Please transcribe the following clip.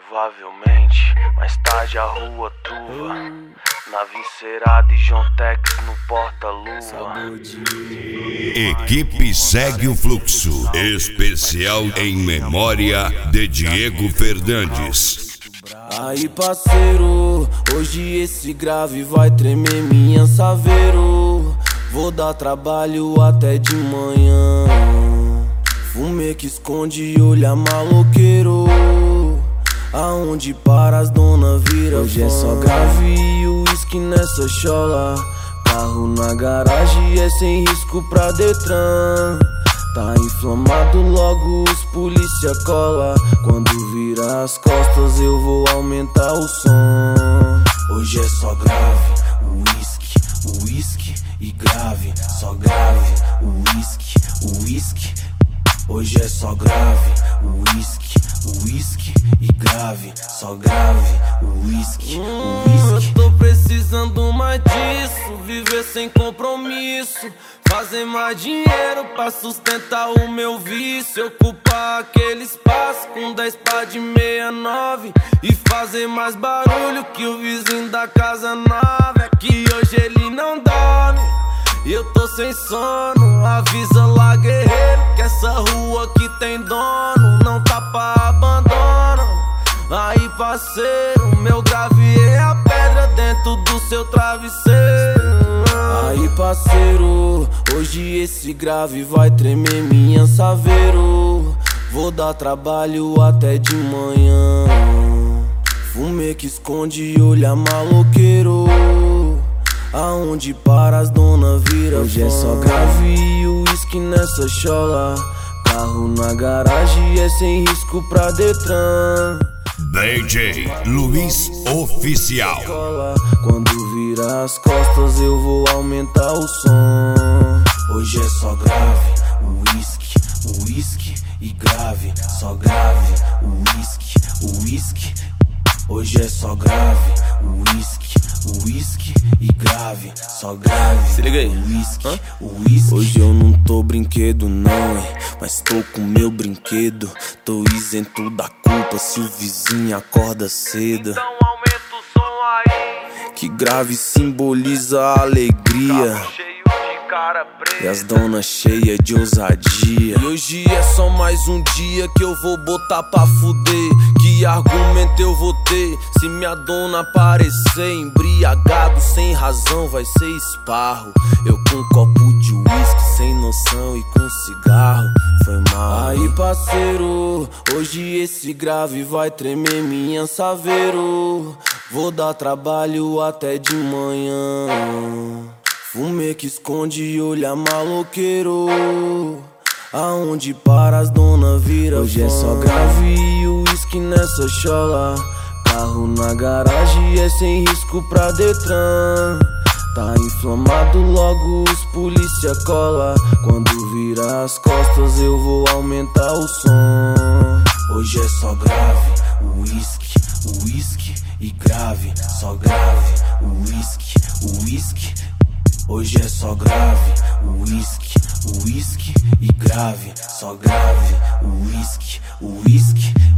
Provavelmente, mais tarde a rua turva, nave encerada e John Tex no porta-luva. Equipe Segue o Fluxo, especial em memória de Diego Fernandes. Aí parceiro, hoje esse grave vai tremer minha saveiro. Vou dar trabalho até de manhã. Fumê que esconde olha maloqueiro. Aonde para as dona vira hoje fã. É só grave e uísque nessa chola. Carro na garagem é sem risco pra Detran. Tá inflamado, logo os polícia cola. Quando vira as costas eu vou aumentar o som. Hoje é só grave, uísque e grave. Só grave, uísque. Hoje é só grave, uísque e grave. Só grave, uísque. Eu tô precisando mais disso, viver sem compromisso, fazer mais dinheiro pra sustentar o meu vício. Ocupar aquele espaço com 10 pá de 69 e fazer mais barulho que o vizinho da casa nova. É que hoje ele não dorme e eu tô sem sono. Avisa lá, guerreiro, que essa rua aqui tem dono. Não tá pra abandono. Aí parceiro, meu grave é a pedra dentro do seu travesseiro. Aí parceiro, hoje esse grave vai tremer minha saveiro. Vou dar trabalho até de manhã. Fumê que esconde olha maloqueiro. Aonde para as dona vira hoje fã. É só grave e uísque nessa chola. Carro na garagem é sem risco pra Detran. DJ Luiz Oficial. Quando vira as costas eu vou aumentar o som. Hoje é só grave, uísque e grave. Só grave, uísque. Hoje é só grave, uísque e grave. Só grave, se liga aí, uísque. Hoje eu não tô brinquedo não, mas tô com meu brinquedo. Tô isento da culpa se o vizinho acorda cedo. Então aumenta o som aí, que grave simboliza a alegria. carro cheio de cara preta E as donas cheias de ousadia. E hoje é só mais um dia que eu vou botar pra fuder. Que argumento eu vou ter se minha dona aparecer embriagado sem razão? Vai ser esparro. Eu com um copo de uísque sem noção e com cigarro. Foi mal. Aí parceiro, hoje esse grave vai tremer minha saveiro. Vou dar trabalho até de manhã. Fumê que esconde olha maloqueiro. Aonde para as dona vira hoje fã. É só grave e uísque nessa chola. Carro na garagem é sem risco pra Detran. Tá inflamado, logo os polícia cola. Quando vira as costas eu vou aumentar o som. Hoje é só grave, uísque e grave. Só grave, uísque. Hoje é só grave, uísque e grave. Só grave, uísque.